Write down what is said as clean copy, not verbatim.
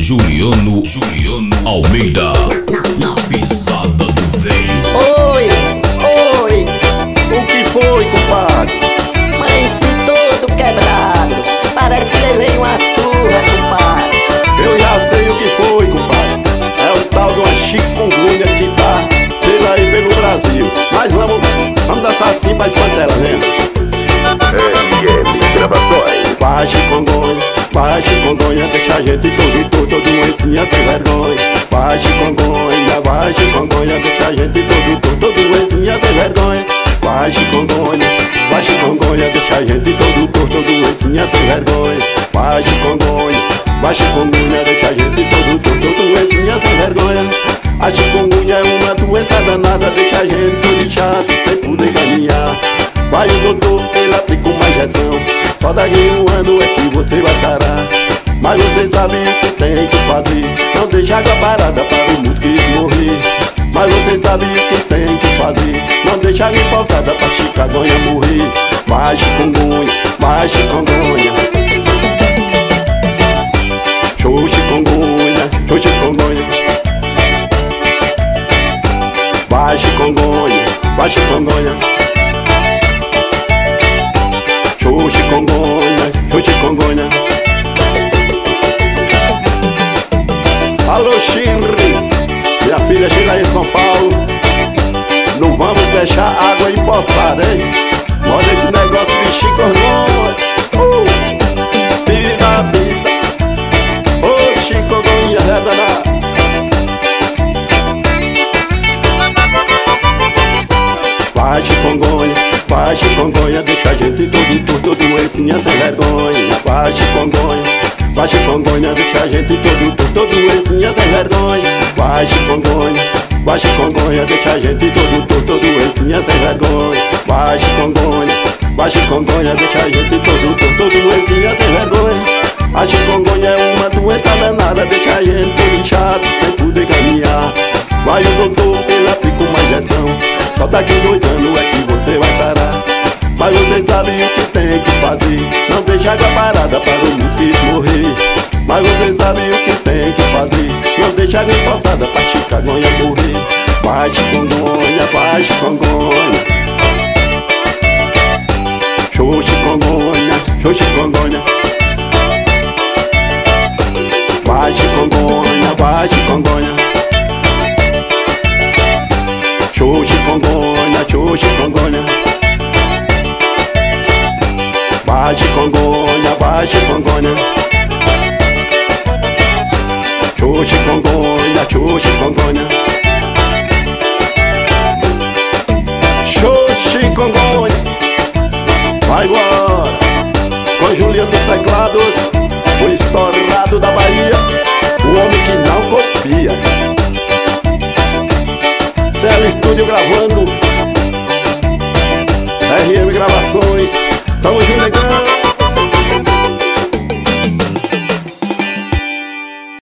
Juliano Almeida. Na pisada do velho. Oi, o que foi, compadre? Mas se todo quebrado, parece que levei uma surra, compadre. Eu já sei o que foi, compadre. É o tal de uma chikungunya que tá pelo Brasil. Mas vamos dançar assim pra espantar ela, vendo? LL Gravações. Vai chikungunya, deixa a gente todo doencinha sem vergonha. Vai chikungunya, deixa a gente todo doencinha sem vergonha. Vai chikungunya, deixa a gente todo doencinha sem vergonha. Vai chikungunya, deixa a gente todo doencinha sem vergonha. A chikungunya é uma doença danada, deixa a gente todo inchado sem poder caminhar. Vai o doutor, ele aplica uma injeção, só daqui um ano é que você vai sarar. Mas você sabe o que tem que fazer, não deixa água parada para o mosquito morrer. Mas você sabe o que tem que fazer, não deixa água empoçada pra chikungunya morrer. Vai chikungunya, show chikungunya. Vai chikungunya, show chikungunya. Alô, Shirley, minha filha chega aí em São Paulo. Não vamos deixar água empoçada, hein? Olha esse negócio de chikungunya. Pisa. Ô, chikungunya é danada. Vai chikungunya, deixa a gente todo doencinha sem vergonha. Vai chikungunya, deixa a gente todo doencinha sem vergonha. Vai chikungunya, deixa a gente todo doencinha sem vergonha. Vai chikungunya, deixa a gente todo doencinha sem vergonha. A chikungunya é uma doença danada, deixa a gente todo inchado sem poder caminhar. Vai o doutor, ele aplica uma injeção, só daqui 2 anos é que você vai sarar. Mas você sabe o que tem que fazer, não deixa água parada para o mosquito morrer. Mas você sabe o que tem que fazer, não deixa água empoçada pra chikungunya morrer. Vai chikungunya, show chikungunya. Vai chikungunya, show chikungunya. Vai chikungunya, show chikungunya. Show chikungunya. Vai embora com Juliano dos teclados, o estourado da Bahia, o homem que não copia. CL Studio gravando, RM Gravações. Tamo junto, negão.